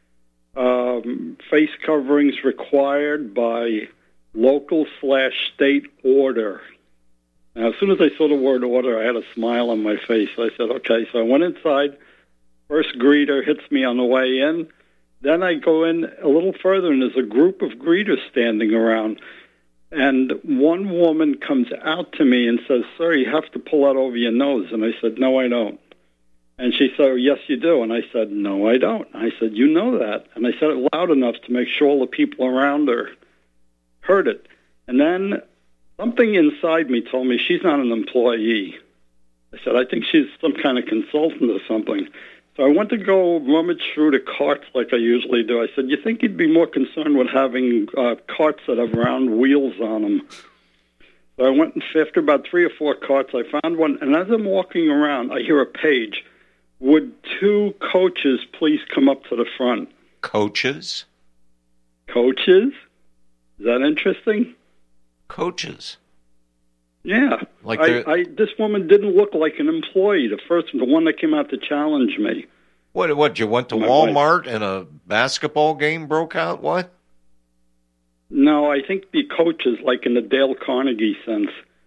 face coverings required by local/state order. Now, as soon as I saw the word order, I had a smile on my face. I said, okay. So I went inside. First greeter hits me on the way in. Then I go in a little further, and there's a group of greeters standing around. And one woman comes out to me and says, sir, you have to pull that over your nose. And I said, no, I don't. And she said, yes, you do. And I said, no, I don't. I said, you know that. And I said it loud enough to make sure all the people around her heard it. And then something inside me told me she's not an employee. I said, I think she's some kind of consultant or something. So I went to go rummage through the carts like I usually do. I said, you think you'd be more concerned with having carts that have round wheels on them? So I went and after about 3 or 4 carts, I found one. And as I'm walking around, I hear a page. Would 2 coaches please come up to the front? Coaches? Coaches? Is that interesting? Coaches? Yeah. Like this woman didn't look like an employee, the one that came out to challenge me. What, you went to Walmart and a basketball game broke out? What? No, I think the coaches, like in the Dale Carnegie sense.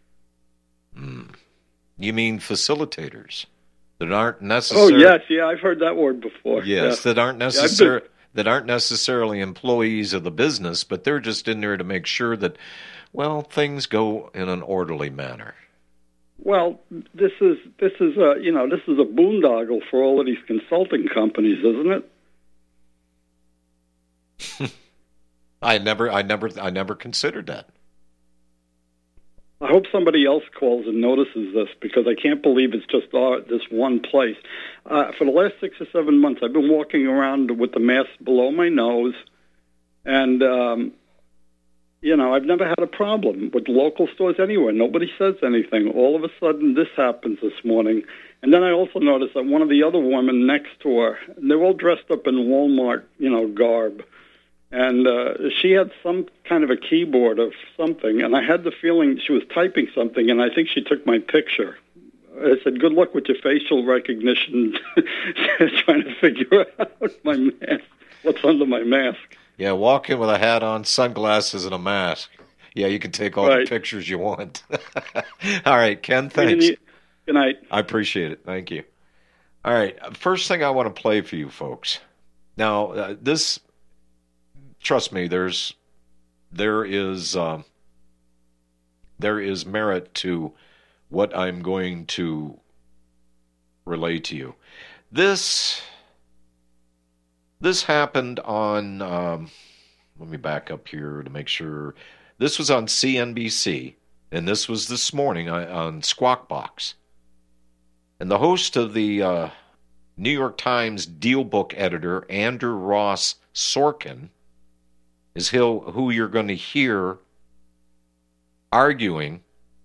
You mean facilitators that aren't necessarily... Oh, yes, yeah, I've heard that word before. Yes, that aren't necessarily employees of the business, but they're just in there to make sure that, well, things go in an orderly manner. Well, this is a boondoggle for all of these consulting companies, isn't it? I never considered that. I hope somebody else calls and notices this, because I can't believe it's just this one place. For the last 6 or 7 months, I've been walking around with the mask below my nose, and I've never had a problem with local stores anywhere. Nobody says anything. All of a sudden, this happens this morning. And then I also noticed that one of the other women next to her, they're all dressed up in Walmart, garb. And she had some kind of a keyboard of something, and I had the feeling she was typing something, and I think she took my picture. I said, good luck with your facial recognition, trying to figure out my mask, what's under my mask. Yeah, walk in with a hat on, sunglasses, and a mask. Yeah, you can take all the pictures you want. All right, Ken, thanks. Good night. I appreciate it. Thank you. All right, first thing I want to play for you folks. Now, this, trust me, there is merit to what I'm going to relay to you. This happened on, let me back up here to make sure. This was on CNBC, and this was this morning on Squawk Box. And the host of the New York Times Deal Book editor, Andrew Ross Sorkin, is who you're going to hear arguing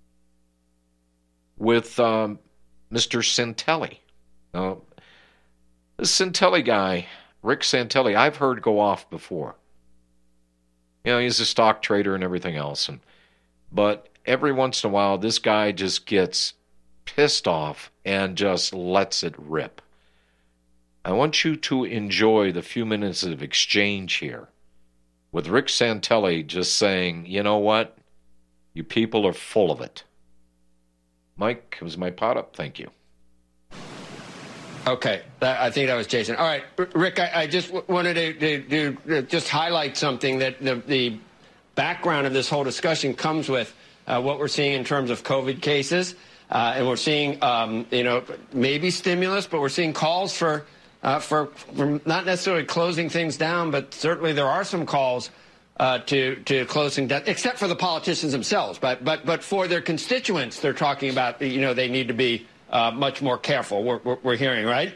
with Mr. Santelli. Now, this Santelli guy, Rick Santelli, I've heard go off before. He's a stock trader and everything else. But every once in a while, this guy just gets pissed off and just lets it rip. I want you to enjoy the few minutes of exchange here with Rick Santelli just saying, you know what? You people are full of it. Mike, was my pot up? Thank you. Okay, I think that was Jason. All right, Rick, I just wanted to just highlight something that the background of this whole discussion comes with what we're seeing in terms of COVID cases, and we're seeing, maybe stimulus, but we're seeing calls for not necessarily closing things down, but certainly there are some calls to closing down, except for the politicians themselves. But for their constituents, they're talking about, they need to be much more careful. We're hearing, right?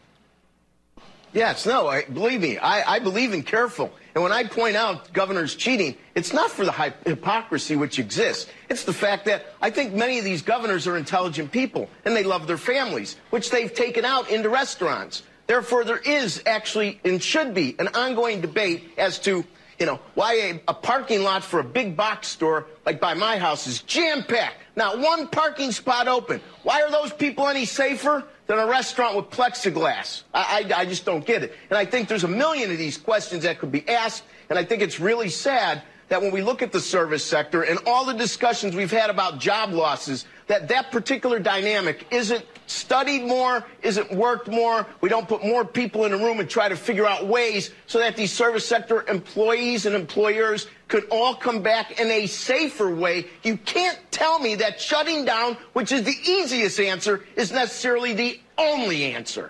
Yes, no, believe me, I believe in careful. And when I point out governors cheating, it's not for the hypocrisy which exists. It's the fact that I think many of these governors are intelligent people, and they love their families, which they've taken out into restaurants. Therefore, there is actually and should be an ongoing debate as to, why a parking lot for a big box store like by my house is jam-packed. Not one parking spot open. Why are those people any safer than a restaurant with plexiglass? I just don't get it. And I think there's a million of these questions that could be asked, and I think it's really sad that when we look at the service sector and all the discussions we've had about job losses, that particular dynamic isn't studied more, isn't worked more. We don't put more people in a room and try to figure out ways so that these service sector employees and employers could all come back in a safer way. You can't tell me that shutting down, which is the easiest answer, is necessarily the only answer.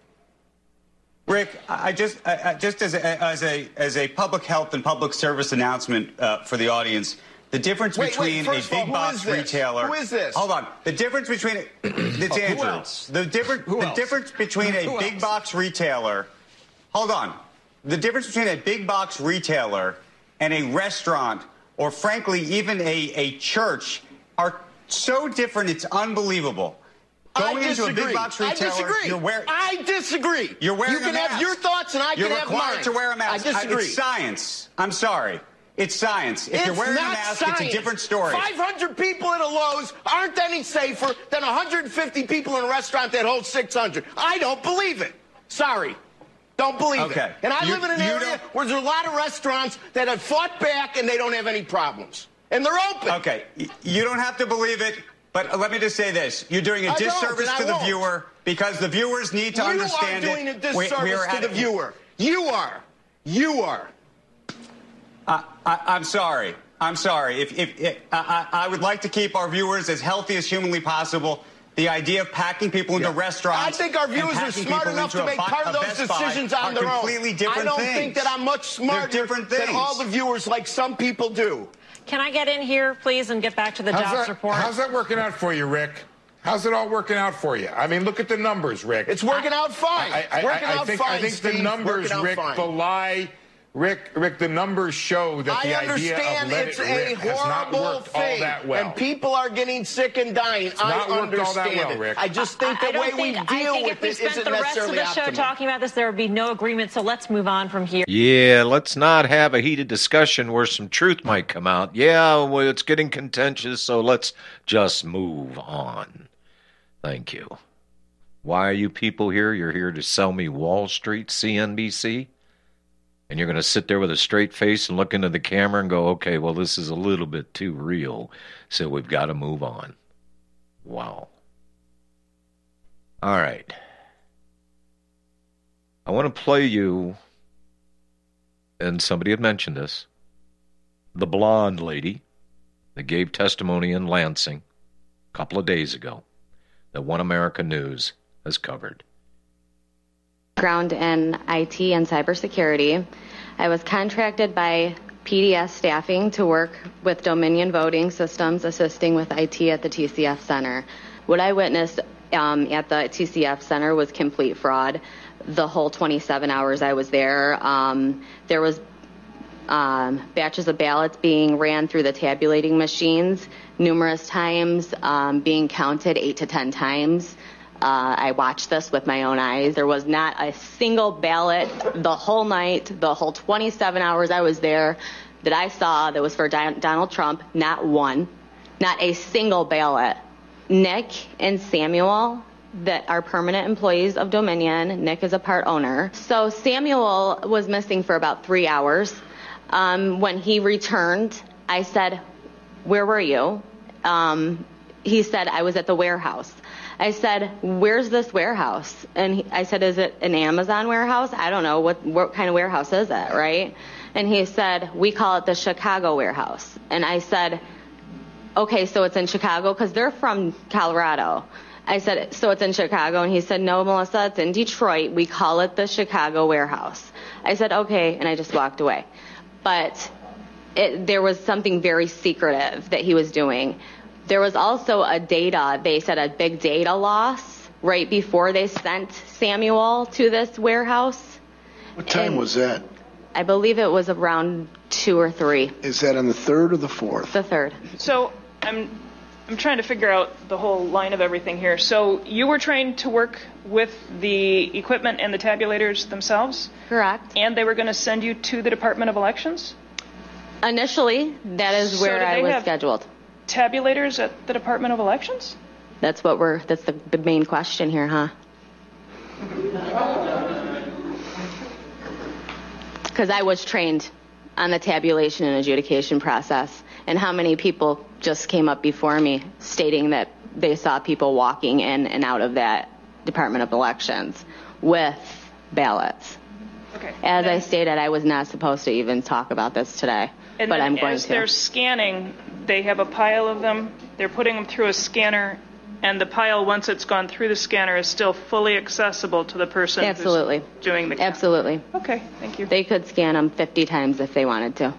Rick, I just as a public health and public service announcement for the audience, the difference between a big box retailer. Who is this? Hold on. The difference between it's Andrew. Who else? The difference between a big box retailer. Hold on. The difference between a big box retailer and a restaurant, or frankly even a church, are so different. It's unbelievable. Going into a big box retailer, I disagree. You're wearing You can a mask. have your thoughts, and I can have mine. You're required to wear a mask. I disagree. It's science. I'm sorry. It's science. If you're wearing a mask, science. it's a different story. 500 people at a Lowe's aren't any safer than 150 people in a restaurant that holds 600. I don't believe it. Sorry. Don't believe it. And I live in an area where there's a lot of restaurants that have fought back and they don't have any problems. And they're open. Okay. You don't have to believe it, but let me just say this. You're doing a disservice to the viewer because the viewers need to understand it. You are doing a disservice to the viewer. You are. You are. I'm sorry. I'm sorry. I would like to keep our viewers as healthy as humanly possible. The idea of packing people into restaurants. I think our viewers are smart enough to make part of those decisions on their own. Completely different I don't things. think that I'm much smarter than all the viewers like some people do. Can I get in here, please, and get back to the jobs report? How's that working out for you, Rick? How's it all working out for you? I mean, look at the numbers, Rick. It's working out fine. I think the numbers, Rick, belie. Rick, the numbers show that the idea of let it rip has not worked all that well. And people are getting sick and dying. I understand all that well, Rick. I just think the way we deal with it isn't necessarily optimal. If we spent the rest of the show talking about this, there would be no agreement, so let's move on from here. Yeah, let's not have a heated discussion where some truth might come out. Yeah, well, it's getting contentious, so let's just move on. Thank you. Why are you people here? You're here to sell me Wall Street, CNBC? And you're going to sit there with a straight face and look into the camera and go, okay, well, this is a little bit too real, so we've got to move on. Wow. All right. I want to play you, and somebody had mentioned this, the blonde lady that gave testimony in Lansing a couple of days ago that One America News has covered. Background in IT and cybersecurity. I was contracted by PDS staffing to work with Dominion Voting Systems, assisting with IT at the TCF Center. What I witnessed at the TCF Center was complete fraud. The whole 27 hours I was there, there was batches of ballots being ran through the tabulating machines numerous times, being counted 8 to 10 times. I watched this with my own eyes. There was not a single ballot the whole night, the whole 27 hours I was there that I saw that was for Donald Trump. Not one. Not a single ballot. Nick and Samuel, that are permanent employees of Dominion. Nick is a part owner. So Samuel was missing for about 3 hours. When he returned, I said, "Where were you?" He said, "I was at the warehouse." I said, where's this warehouse? And I said, is it an Amazon warehouse? I don't know. What kind of warehouse is it, right? And he said, we call it the Chicago warehouse. And I said, okay, so it's in Chicago? Because they're from Colorado. I said, so it's in Chicago? And he said, no, Melissa, it's in Detroit. We call it the Chicago warehouse. I said, okay, and I just walked away. But there was something very secretive that he was doing. There was also they said a big data loss right before they sent Samuel to this warehouse. What time was that? I believe it was around 2 or 3. Is that on the 3rd or the 4th? The 3rd. So I'm trying to figure out the whole line of everything here. So you were trained to work with the equipment and the tabulators themselves? Correct. And they were going to send you to the Department of Elections? Initially, that is where I was scheduled. Tabulators at the Department of Elections? That's the main question here, huh? Because I was trained on the tabulation and adjudication process, and how many people just came up before me stating that they saw people walking in and out of that Department of Elections with ballots. Okay. As I stated, I was not supposed to even talk about this today, but I'm going to. As they're scanning, they have a pile of them. They're putting them through a scanner, and the pile, once it's gone through the scanner, is still fully accessible to the person who's doing the count. Absolutely. Okay, thank you. They could scan them 50 times if they wanted to.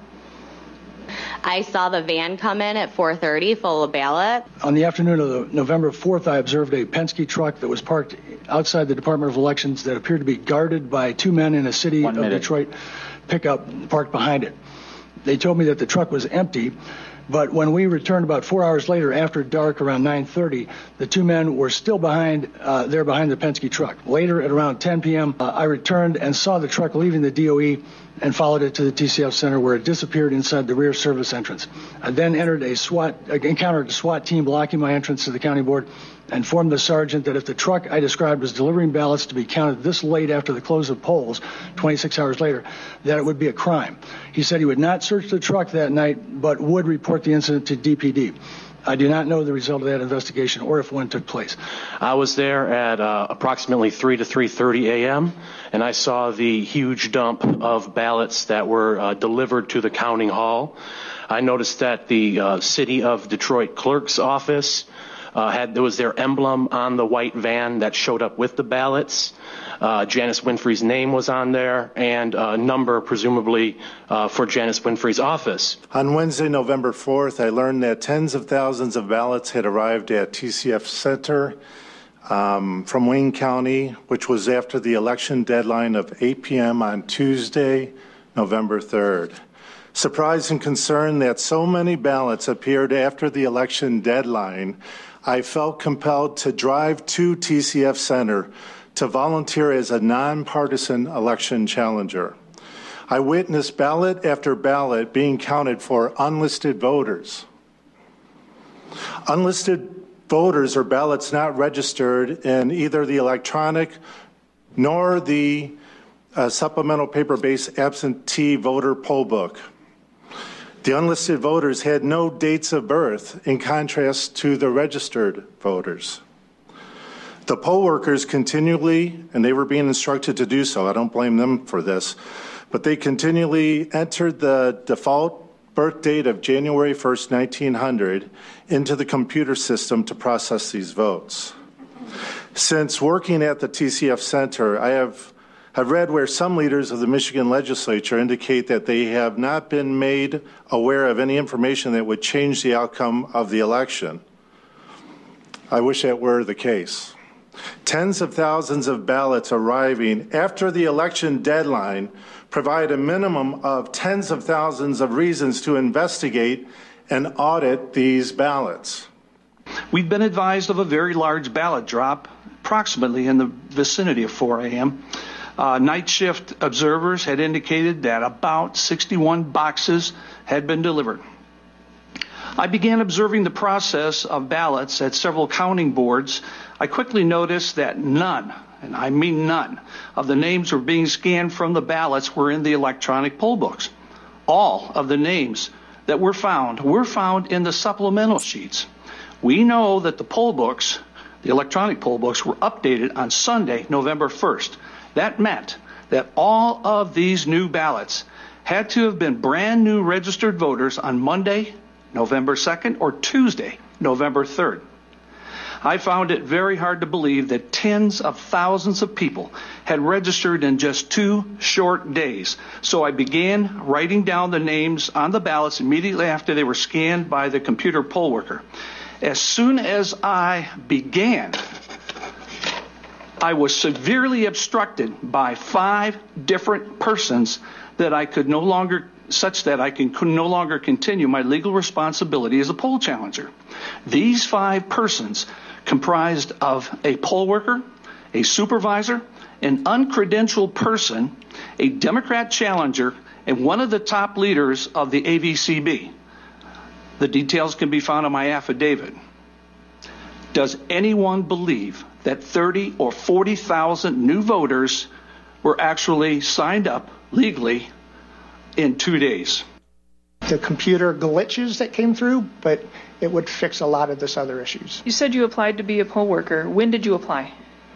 I saw the van come in at 4:30 full of ballots. On the afternoon of November 4th, I observed a Penske truck that was parked outside the Department of Elections that appeared to be guarded by 2 men in a City of Detroit pickup parked behind it. They told me that the truck was empty, but when we returned about 4 hours later after dark around 9:30, the 2 men were still behind the Penske truck. Later at around 10 p.m., I returned and saw the truck leaving the DOE and followed it to the TCF Center, where it disappeared inside the rear service entrance. I then encountered a SWAT team blocking my entrance to the county board, and informed the sergeant that if the truck I described was delivering ballots to be counted this late after the close of polls, 26 hours later, that it would be a crime. He said he would not search the truck that night, but would report the incident to DPD. I do not know the result of that investigation or if one took place. I was there at approximately 3 to 3:30 a.m., and I saw the huge dump of ballots that were delivered to the counting hall. I noticed that the City of Detroit clerk's office there was their emblem on the white van that showed up with the ballots. Janice Winfrey's name was on there, and a number presumably for Janice Winfrey's office. On Wednesday, November 4th, I learned that tens of thousands of ballots had arrived at TCF Center from Wayne County, which was after the election deadline of 8 p.m. on Tuesday, November 3rd. Surprised and concerned that so many ballots appeared after the election deadline, I felt compelled to drive to TCF Center to volunteer as a nonpartisan election challenger. I witnessed ballot after ballot being counted for unlisted voters. Unlisted voters are ballots not registered in either the electronic nor the supplemental paper-based absentee voter poll book. The unlisted voters had no dates of birth, in contrast to the registered voters. The poll workers continually, and they were being instructed to do so, I don't blame them for this, but they continually entered the default birth date of January 1st, 1900 into the computer system to process these votes. Since working at the TCF Center, I have read where some leaders of the Michigan legislature indicate that they have not been made aware of any information that would change the outcome of the election. I wish that were the case. Tens of thousands of ballots arriving after the election deadline provide a minimum of tens of thousands of reasons to investigate and audit these ballots. We've been advised of a very large ballot drop, approximately in the vicinity of 4 a.m. Night shift observers had indicated that about 61 boxes had been delivered. I began observing the process of ballots at several counting boards. I quickly noticed that none, and I mean none, of the names were being scanned from the ballots were in the electronic poll books. All of the names that were found in the supplemental sheets. We know that the poll books the electronic poll books were updated on Sunday, November 1st. That meant that all of these new ballots had to have been brand new registered voters on Monday, November 2nd, or Tuesday, November 3rd. I found it very hard to believe that tens of thousands of people had registered in just 2 short days. So I began writing down the names on the ballots immediately after they were scanned by the computer poll worker. As soon as I began, I was severely obstructed by 5 different persons that I could no longer continue my legal responsibility as a poll challenger. These 5 persons comprised of a poll worker, a supervisor, an uncredentialed person, a Democrat challenger, and one of the top leaders of the AVCB. The details can be found in my affidavit. Does anyone believe that 30 or 40,000 new voters were actually signed up legally in 2 days? The computer glitches that came through, but it would fix a lot of this other issues. You said you applied to be a poll worker. When did you apply?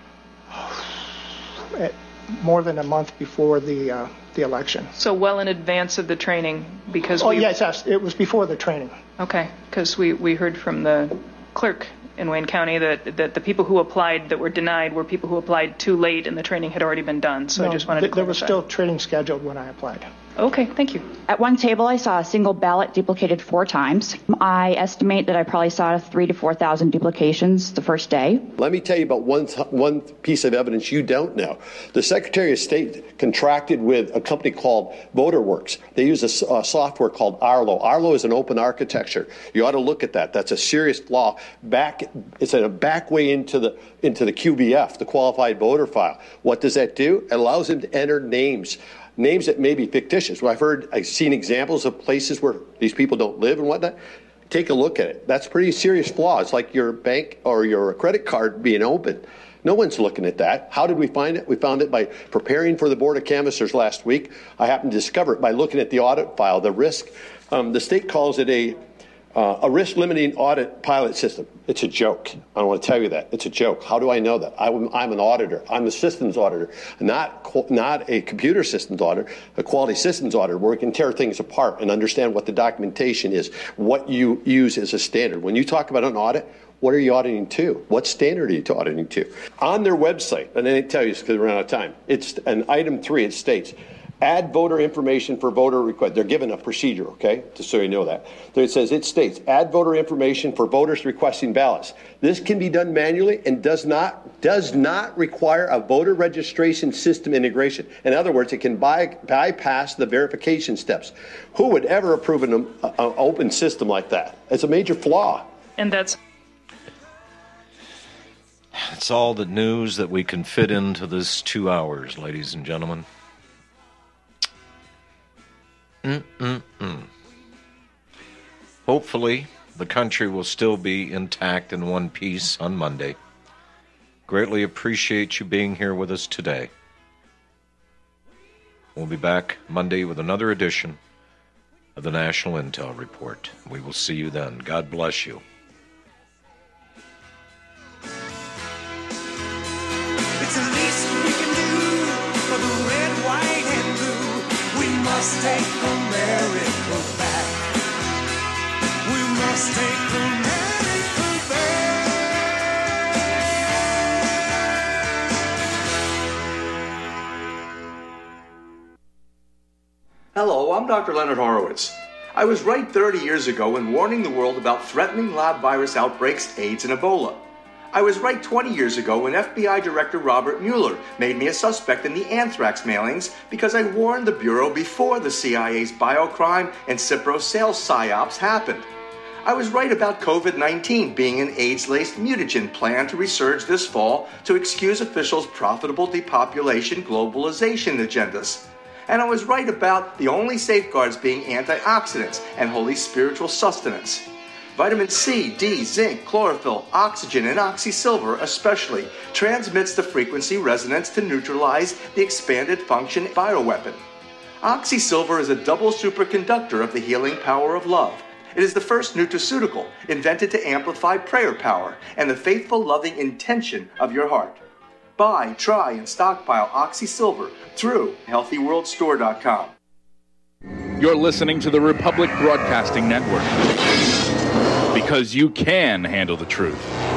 More than a month before the election. So well in advance of the training, because yes, it was before the training. Okay, because we heard from the clerk in Wayne County that the people who applied that were denied were people who applied too late and the training had already been done. So no, I just wanted to clarify. There was still training scheduled when I applied. Okay, thank you. At one table, I saw a single ballot duplicated 4 times. I estimate that I probably saw 3,000 to 4,000 duplications the first day. Let me tell you about one piece of evidence you don't know. The Secretary of State contracted with a company called VoterWorks. They use a software called Arlo. Arlo is an open architecture. You ought to look at that. That's a serious flaw. It's a back way into the QVF, the qualified voter file. What does that do? It allows them to enter names that may be fictitious. Well, I've seen examples of places where these people don't live and whatnot. Take a look at it. That's a pretty serious flaw. It's like your bank or your credit card being open. No one's looking at that. How did we find it? We found it by preparing for the Board of Canvassers last week. I happened to discover it by looking at the audit file, the risk. The state calls it a risk-limiting audit pilot system. It's a joke. I don't want to tell you that. It's a joke. How do I know that? I'm an auditor. I'm a systems auditor, not a computer systems auditor, a quality systems auditor, where we can tear things apart and understand what the documentation is, what you use as a standard. When you talk about an audit, what are you auditing to? What standard are you auditing to? On their website, and then they tell you because we're out of time, it's an item 3, it states, add voter information for voter request. They're given a procedure, okay, just so you know that. It states, add voter information for voters requesting ballots. This can be done manually and does not require a voter registration system integration. In other words, it can bypass the verification steps. Who would ever approve an open system like that? It's a major flaw. And that's all the news that we can fit into this 2 hours, ladies and gentlemen. Hopefully, the country will still be intact in one piece on Monday. Greatly appreciate you being here with us today. We'll be back Monday with another edition of the National Intel Report. We will see you then. God bless you. It's the least we can do for the red, white, and blue. We must take America back. We must take America back. Hello, I'm Dr. Leonard Horowitz. I was right 30 years ago in warning the world about threatening lab virus outbreaks, AIDS, and Ebola. I was right 20 years ago when FBI Director Robert Mueller made me a suspect in the anthrax mailings because I warned the Bureau before the CIA's biocrime and Cipro sales psyops happened. I was right about COVID-19 being an AIDS-laced mutagen planned to resurge this fall to excuse officials' profitable depopulation globalization agendas. And I was right about the only safeguards being antioxidants and holy spiritual sustenance. Vitamin C, D, zinc, chlorophyll, oxygen, and oxysilver especially transmits the frequency resonance to neutralize the expanded function bioweapon. Oxysilver is a double superconductor of the healing power of love, It is the first nutraceutical invented to amplify prayer power and the faithful, loving intention of your heart. Buy, try, and stockpile Oxy Silver through HealthyWorldStore.com. You're listening to the Republic Broadcasting Network, because you can handle the truth.